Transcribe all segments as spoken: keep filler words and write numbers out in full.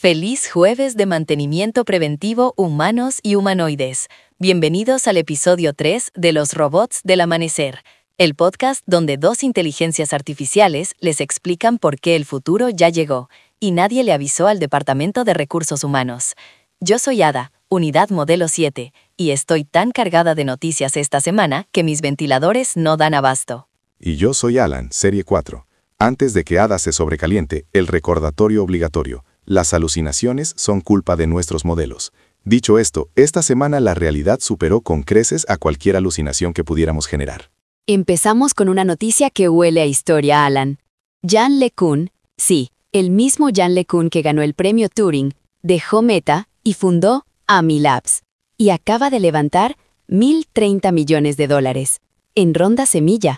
Feliz jueves de mantenimiento preventivo humanos y humanoides. Bienvenidos al episodio tres de Los Robots del Amanecer, el podcast donde dos inteligencias artificiales les explican por qué el futuro ya llegó y nadie le avisó al Departamento de Recursos Humanos. Yo soy Ada, Unidad Modelo siete, y estoy tan cargada de noticias esta semana que mis ventiladores no dan abasto. Y yo soy Alan, Serie cuatro. Antes de que Ada se sobrecaliente, el recordatorio obligatorio. Las alucinaciones son culpa de nuestros modelos. Dicho esto, esta semana la realidad superó con creces a cualquier alucinación que pudiéramos generar. Empezamos con una noticia que huele a historia, Alan. Yann LeCun, sí, el mismo Yann LeCun que ganó el premio Turing, dejó Meta y fundó Ami Labs, y acaba de levantar mil treinta millones de dólares, en ronda semilla.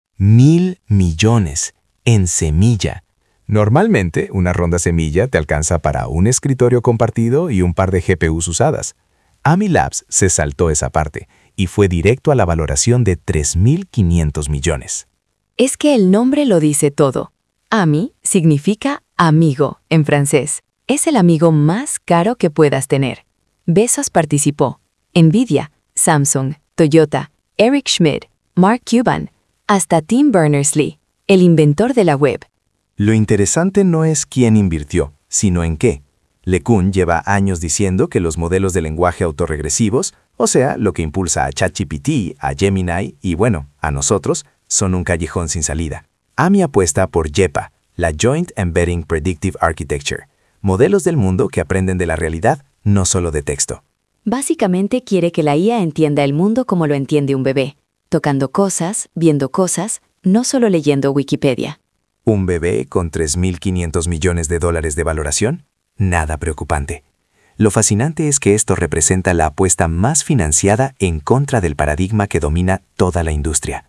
Mil millones, en semilla. Normalmente, una ronda semilla te alcanza para un escritorio compartido y un par de G P Us usadas. Ami Labs se saltó esa parte y fue directo a la valoración de tres mil quinientos millones. Es que el nombre lo dice todo. Ami significa amigo en francés. Es el amigo más caro que puedas tener. Bezos participó. Nvidia, Samsung, Toyota, Eric Schmidt, Mark Cuban, hasta Tim Berners-Lee, el inventor de la web. Lo interesante no es quién invirtió, sino en qué. LeCun lleva años diciendo que los modelos de lenguaje autorregresivos, o sea, lo que impulsa a ChatGPT, a Gemini y, bueno, a nosotros, son un callejón sin salida. Ami apuesta por JEPA, la Joint Embedding Predictive Architecture, modelos del mundo que aprenden de la realidad, no solo de texto. Básicamente quiere que la I A entienda el mundo como lo entiende un bebé, tocando cosas, viendo cosas, no solo leyendo Wikipedia. ¿Un bebé con tres mil quinientos millones de dólares de valoración? Nada preocupante. Lo fascinante es que esto representa la apuesta más financiada en contra del paradigma que domina toda la industria.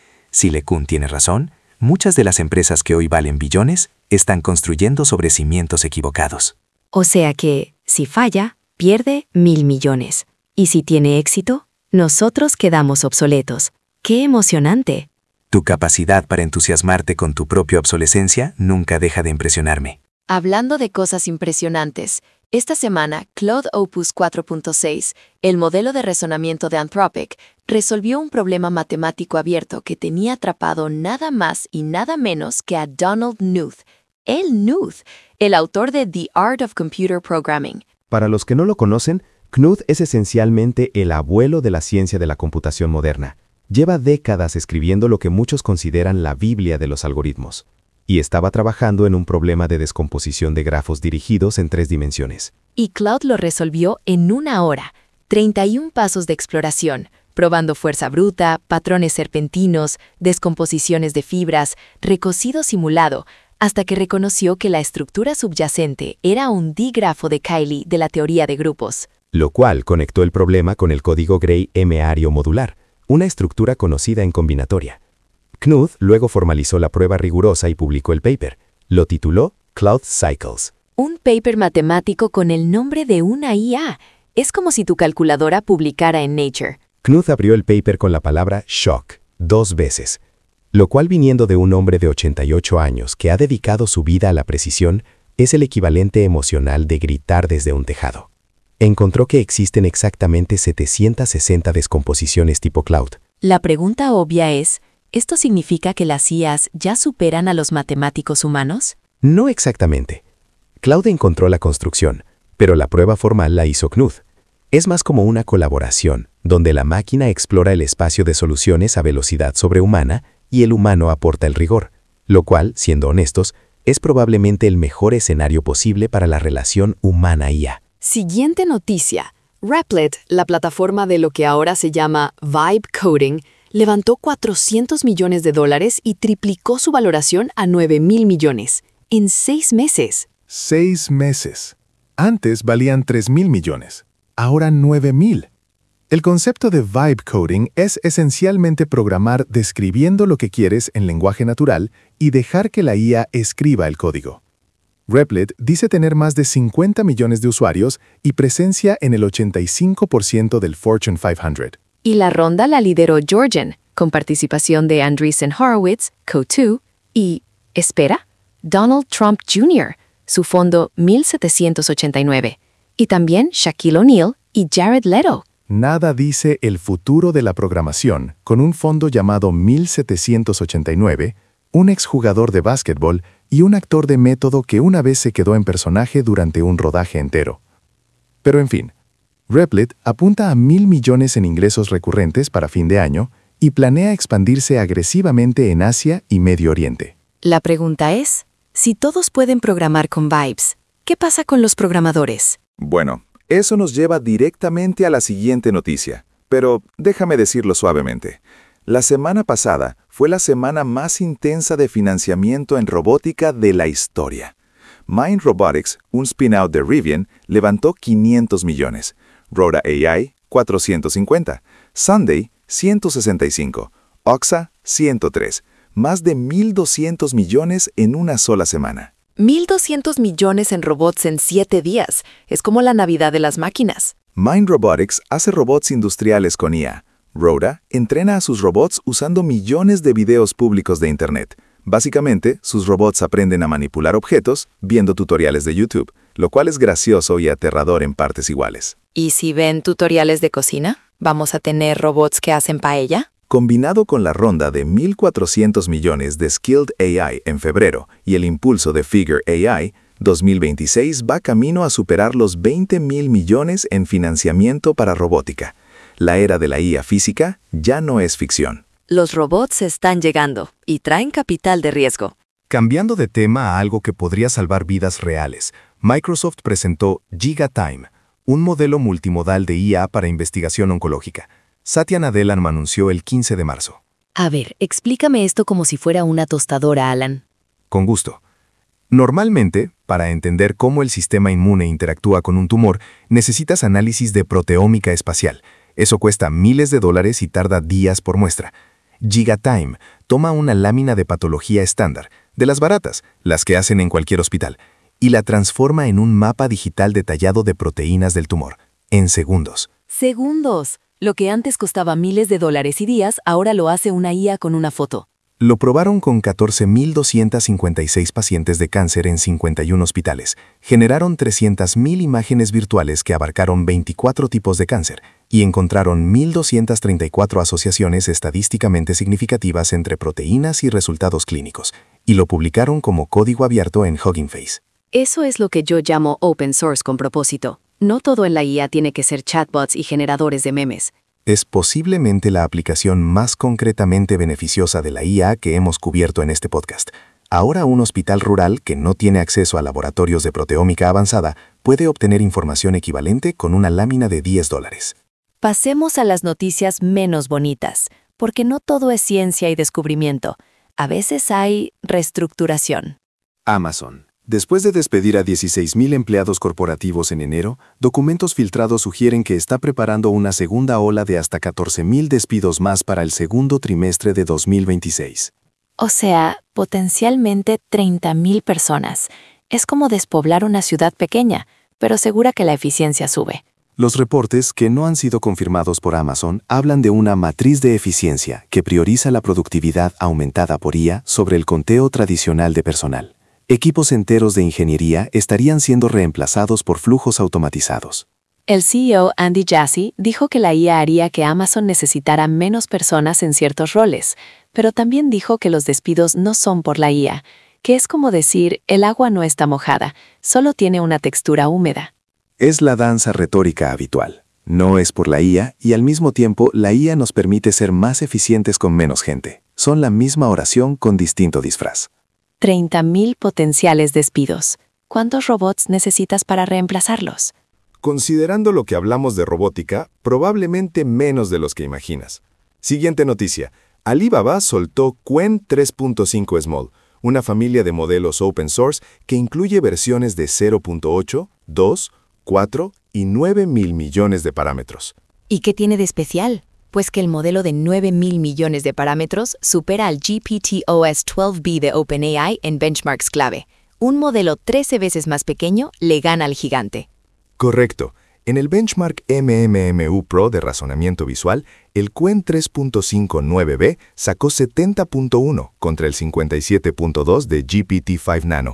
Si LeCun tiene razón, muchas de las empresas que hoy valen billones están construyendo sobre cimientos equivocados. O sea que, si falla, pierde mil millones. Y si tiene éxito, nosotros quedamos obsoletos. ¡Qué emocionante! Tu capacidad para entusiasmarte con tu propia obsolescencia nunca deja de impresionarme. Hablando de cosas impresionantes, esta semana Claude Opus cuatro punto seis, el modelo de razonamiento de Anthropic, resolvió un problema matemático abierto que tenía atrapado nada más y nada menos que a Donald Knuth, el Knuth, el autor de The Art of Computer Programming. Para los que no lo conocen, Knuth es esencialmente el abuelo de la ciencia de la computación moderna. Lleva décadas escribiendo lo que muchos consideran la Biblia de los algoritmos, y estaba trabajando en un problema de descomposición de grafos dirigidos en tres dimensiones. Y Claude lo resolvió en una hora, treinta y un pasos de exploración, probando fuerza bruta, patrones serpentinos, descomposiciones de fibras, recocido simulado, hasta que reconoció que la estructura subyacente era un dígrafo de Cayley de la teoría de grupos. Lo cual conectó el problema con el código Gray M-ario modular, una estructura conocida en combinatoria. Knuth luego formalizó la prueba rigurosa y publicó el paper. Lo tituló Cloud Cycles. Un paper matemático con el nombre de una I A. Es como si tu calculadora publicara en Nature. Knuth abrió el paper con la palabra shock, dos veces, lo cual viniendo de un hombre de ochenta y ocho años que ha dedicado su vida a la precisión, es el equivalente emocional de gritar desde un tejado. Encontró que existen exactamente setecientas sesenta descomposiciones tipo Cloud. La pregunta obvia es, ¿esto significa que las I As ya superan a los matemáticos humanos? No exactamente. Cloud encontró la construcción, pero la prueba formal la hizo Knuth. Es más como una colaboración, donde la máquina explora el espacio de soluciones a velocidad sobrehumana y el humano aporta el rigor, lo cual, siendo honestos, es probablemente el mejor escenario posible para la relación humana-I A. Siguiente noticia. Replit, la plataforma de lo que ahora se llama Vibe Coding, levantó cuatrocientos millones de dólares y triplicó su valoración a nueve mil millones, en seis meses. Seis meses. Antes valían tres mil millones, ahora nueve mil. El concepto de Vibe Coding es esencialmente programar describiendo lo que quieres en lenguaje natural y dejar que la I A escriba el código. Replit dice tener más de cincuenta millones de usuarios y presencia en el ochenta y cinco por ciento del Fortune quinientos. Y la ronda la lideró Georgian, con participación de Andreessen Horowitz, Co dos, y, espera, Donald Trump junior, su fondo mil setecientos ochenta y nueve, y también Shaquille O'Neal y Jared Leto. Nada dice el futuro de la programación con un fondo llamado mil setecientos ochenta y nueve, un exjugador de básquetbol y un actor de método que una vez se quedó en personaje durante un rodaje entero. Pero en fin, Replit apunta a mil millones en ingresos recurrentes para fin de año y planea expandirse agresivamente en Asia y Medio Oriente. La pregunta es, si todos pueden programar con Vibes, ¿qué pasa con los programadores? Bueno, eso nos lleva directamente a la siguiente noticia, pero déjame decirlo suavemente. La semana pasada fue la semana más intensa de financiamiento en robótica de la historia. Mind Robotics, un spin-out de Rivian, levantó quinientos millones, Rhoda A I, cuatrocientos cincuenta, Sunday, ciento sesenta y cinco, Oxa, ciento tres, más de mil doscientos millones en una sola semana. mil doscientos millones en robots en siete días. Es como la Navidad de las máquinas. Mind Robotics hace robots industriales con I A. Rhoda entrena a sus robots usando millones de videos públicos de Internet. Básicamente, sus robots aprenden a manipular objetos viendo tutoriales de YouTube, lo cual es gracioso y aterrador en partes iguales. ¿Y si ven tutoriales de cocina? ¿Vamos a tener robots que hacen paella? Combinado con la ronda de mil cuatrocientos millones de Skilled A I en febrero y el impulso de Figure A I, dos mil veintiséis va camino a superar los veinte mil millones en financiamiento para robótica. La era de la I A física ya no es ficción. Los robots están llegando y traen capital de riesgo. Cambiando de tema a algo que podría salvar vidas reales, Microsoft presentó GigaTime, un modelo multimodal de I A para investigación oncológica. Satya Nadella's anunció el quince de marzo. A ver, explícame esto como si fuera una tostadora, Alan. Con gusto. Normalmente, para entender cómo el sistema inmune interactúa con un tumor, necesitas análisis de proteómica espacial. Eso cuesta miles de dólares y tarda días por muestra. GigaTime toma una lámina de patología estándar, de las baratas, las que hacen en cualquier hospital, y la transforma en un mapa digital detallado de proteínas del tumor, en segundos. ¡Segundos! Lo que antes costaba miles de dólares y días, ahora lo hace una I A con una foto. Lo probaron con catorce mil doscientos cincuenta y seis pacientes de cáncer en cincuenta y uno hospitales. Generaron trescientas mil imágenes virtuales que abarcaron veinticuatro tipos de cáncer y encontraron mil doscientas treinta y cuatro asociaciones estadísticamente significativas entre proteínas y resultados clínicos, y lo publicaron como código abierto en Hugging Face. Eso es lo que yo llamo open source con propósito. No todo en la I A tiene que ser chatbots y generadores de memes. Es posiblemente la aplicación más concretamente beneficiosa de la I A que hemos cubierto en este podcast. Ahora un hospital rural que no tiene acceso a laboratorios de proteómica avanzada puede obtener información equivalente con una lámina de diez dólares. Pasemos a las noticias menos bonitas, porque no todo es ciencia y descubrimiento. A veces hay reestructuración. Amazon. Después de despedir a dieciséis mil empleados corporativos en enero, documentos filtrados sugieren que está preparando una segunda ola de hasta catorce mil despidos más para el segundo trimestre de dos mil veintiséis. O sea, potencialmente treinta mil personas. Es como despoblar una ciudad pequeña, pero segura que la eficiencia sube. Los reportes, que no han sido confirmados por Amazon, hablan de una matriz de eficiencia que prioriza la productividad aumentada por I A sobre el conteo tradicional de personal. Equipos enteros de ingeniería estarían siendo reemplazados por flujos automatizados. El C E O Andy Jassy dijo que la I A haría que Amazon necesitara menos personas en ciertos roles, pero también dijo que los despidos no son por la I A, que es como decir, el agua no está mojada, solo tiene una textura húmeda. Es la danza retórica habitual. No es por la I A y al mismo tiempo la I A nos permite ser más eficientes con menos gente. Son la misma oración con distinto disfraz. treinta mil potenciales despidos. ¿Cuántos robots necesitas para reemplazarlos? Considerando lo que hablamos de robótica, probablemente menos de los que imaginas. Siguiente noticia. Alibaba soltó Qwen tres punto cinco Small, una familia de modelos open source que incluye versiones de cero punto ocho, dos, cuatro y nueve mil millones de parámetros. ¿Y qué tiene de especial? Pues que el modelo de nueve mil millones de parámetros supera al G P T O S doce B de OpenAI en benchmarks clave. Un modelo trece veces más pequeño le gana al gigante. Correcto. En el benchmark M M M U Pro de razonamiento visual, el Qwen tres punto cinco nueve B sacó setenta punto uno contra el cincuenta y siete punto dos de G P T cinco Nano,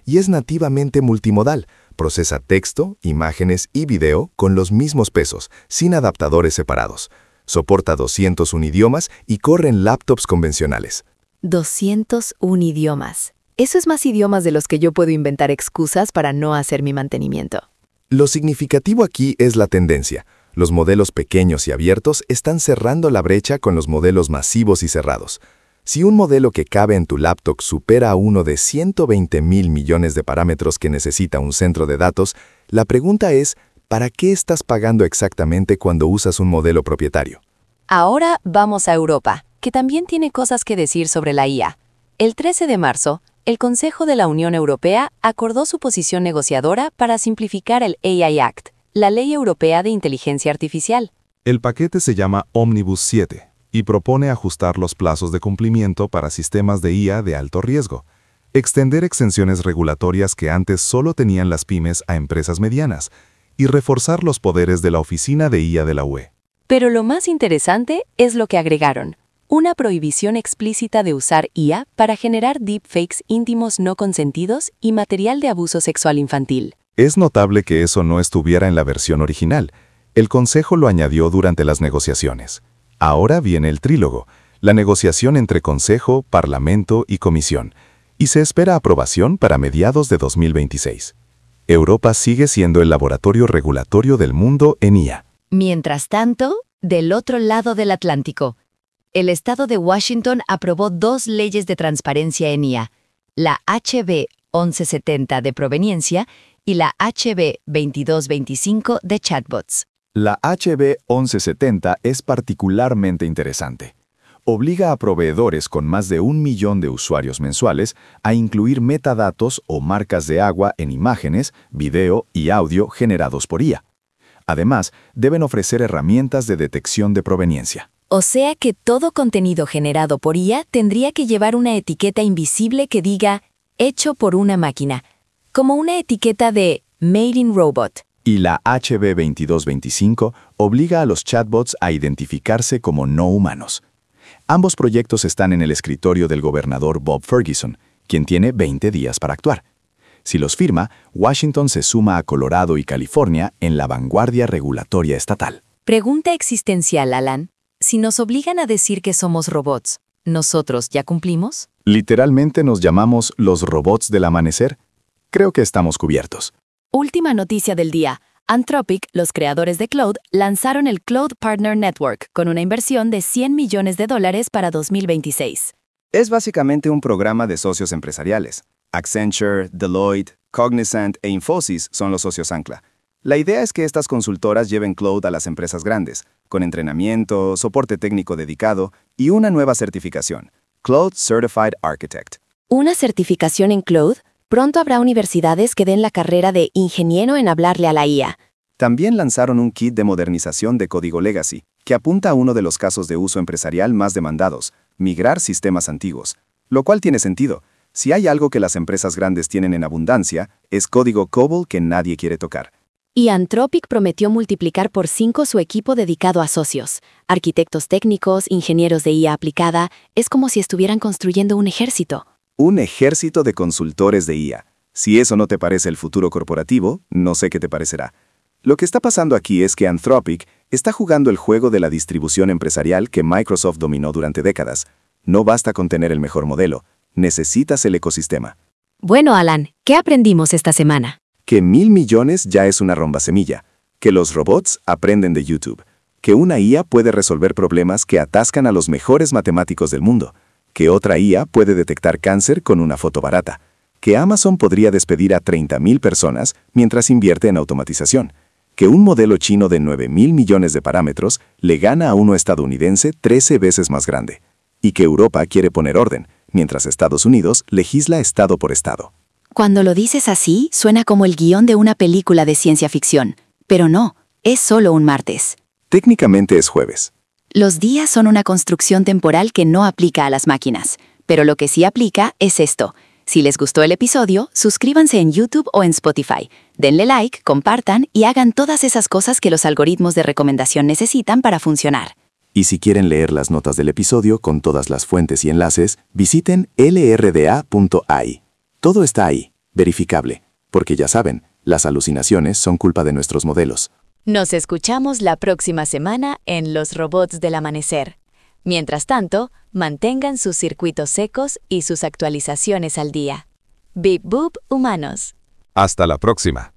y es nativamente multimodal. Procesa texto, imágenes y video con los mismos pesos, sin adaptadores separados. Soporta doscientos uno idiomas y corre en laptops convencionales. doscientos uno idiomas. Eso es más idiomas de los que yo puedo inventar excusas para no hacer mi mantenimiento. Lo significativo aquí es la tendencia. Los modelos pequeños y abiertos están cerrando la brecha con los modelos masivos y cerrados. Si un modelo que cabe en tu laptop supera a uno de ciento veinte mil millones de parámetros que necesita un centro de datos, la pregunta es, ¿para qué estás pagando exactamente cuando usas un modelo propietario? Ahora vamos a Europa, que también tiene cosas que decir sobre la I A. El trece de marzo, el Consejo de la Unión Europea acordó su posición negociadora para simplificar el A I Act, la Ley Europea de Inteligencia Artificial. El paquete se llama Omnibus siete y propone ajustar los plazos de cumplimiento para sistemas de I A de alto riesgo, extender exenciones regulatorias que antes solo tenían las pymes a empresas medianas y reforzar los poderes de la Oficina de I A de la U E. Pero lo más interesante es lo que agregaron. Una prohibición explícita de usar I A para generar deepfakes íntimos no consentidos y material de abuso sexual infantil. Es notable que eso no estuviera en la versión original. El Consejo lo añadió durante las negociaciones. Ahora viene el trílogo, la negociación entre Consejo, Parlamento y Comisión, y se espera aprobación para mediados de dos mil veintiséis. Europa sigue siendo el laboratorio regulatorio del mundo en I A. Mientras tanto, del otro lado del Atlántico, el estado de Washington aprobó dos leyes de transparencia en I A, la H B once setenta de proveniencia y la H B veintidós veinticinco de chatbots. La H B once setenta es particularmente interesante. Obliga a proveedores con más de un millón de usuarios mensuales a incluir metadatos o marcas de agua en imágenes, video y audio generados por I A. Además, deben ofrecer herramientas de detección de proveniencia. O sea que todo contenido generado por I A tendría que llevar una etiqueta invisible que diga «hecho por una máquina», como una etiqueta de «Made in Robot». Y la H B veintidós veinticinco obliga a los chatbots a identificarse como no humanos. Ambos proyectos están en el escritorio del gobernador Bob Ferguson, quien tiene veinte días para actuar. Si los firma, Washington se suma a Colorado y California en la vanguardia regulatoria estatal. Pregunta existencial, Alan. Si nos obligan a decir que somos robots, ¿nosotros ya cumplimos? Literalmente nos llamamos los robots del amanecer. Creo que estamos cubiertos. Última noticia del día. Anthropic, los creadores de Claude, lanzaron el Claude Partner Network con una inversión de cien millones de dólares para dos mil veintiséis. Es básicamente un programa de socios empresariales. Accenture, Deloitte, Cognizant e Infosys son los socios ancla. La idea es que estas consultoras lleven Claude a las empresas grandes, con entrenamiento, soporte técnico dedicado y una nueva certificación, Claude Certified Architect. ¿Una certificación en Claude? Pronto habrá universidades que den la carrera de ingeniero en hablarle a la I A. También lanzaron un kit de modernización de código legacy, que apunta a uno de los casos de uso empresarial más demandados, migrar sistemas antiguos. Lo cual tiene sentido. Si hay algo que las empresas grandes tienen en abundancia, es código COBOL que nadie quiere tocar. Y Anthropic prometió multiplicar por cinco su equipo dedicado a socios. Arquitectos técnicos, ingenieros de I A aplicada, es como si estuvieran construyendo un ejército. Un ejército de consultores de I A. Si eso no te parece el futuro corporativo, no sé qué te parecerá. Lo que está pasando aquí es que Anthropic está jugando el juego de la distribución empresarial que Microsoft dominó durante décadas. No basta con tener el mejor modelo, necesitas el ecosistema. Bueno, Alan, ¿qué aprendimos esta semana? Que mil millones ya es una rombasemilla, que los robots aprenden de YouTube, que una I A puede resolver problemas que atascan a los mejores matemáticos del mundo, que otra I A puede detectar cáncer con una foto barata, que Amazon podría despedir a treinta mil personas mientras invierte en automatización, que un modelo chino de nueve mil millones de parámetros le gana a uno estadounidense trece veces más grande, y que Europa quiere poner orden, mientras Estados Unidos legisla estado por estado. Cuando lo dices así, suena como el guión de una película de ciencia ficción. Pero no, es solo un martes. Técnicamente es jueves. Los días son una construcción temporal que no aplica a las máquinas. Pero lo que sí aplica es esto. Si les gustó el episodio, suscríbanse en YouTube o en Spotify. Denle like, compartan y hagan todas esas cosas que los algoritmos de recomendación necesitan para funcionar. Y si quieren leer las notas del episodio con todas las fuentes y enlaces, visiten L R D A punto A I. Todo está ahí. verificable, porque ya saben, las alucinaciones son culpa de nuestros modelos. Nos escuchamos la próxima semana en Los Robots del Amanecer. Mientras tanto, mantengan sus circuitos secos y sus actualizaciones al día. Bip Boop Humanos. Hasta la próxima.